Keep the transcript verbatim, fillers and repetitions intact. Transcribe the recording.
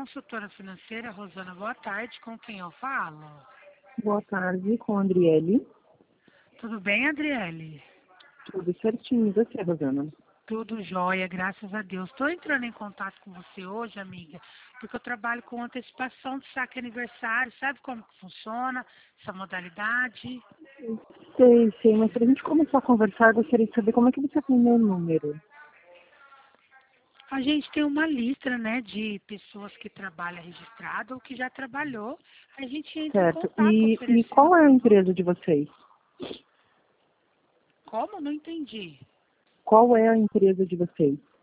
consultora financeira, Rosana, boa tarde. Com quem eu falo? Boa tarde, com a Andriele. Tudo bem, Adriele? Tudo certinho. E você, Rosana? Tudo jóia, graças a Deus. Estou entrando em contato com você hoje, amiga, porque eu trabalho com antecipação de saque aniversário. Sabe como que funciona essa modalidade? Sei, sei, mas para a gente começar a conversar, eu gostaria de saber como é que você tem meu número. A gente tem uma lista, né, de pessoas que trabalham registrado ou que já trabalhou. A gente entra em Certo. contato E, e oferecendo qual é a produto. empresa de vocês? Como? Não entendi. Qual é a empresa de vocês?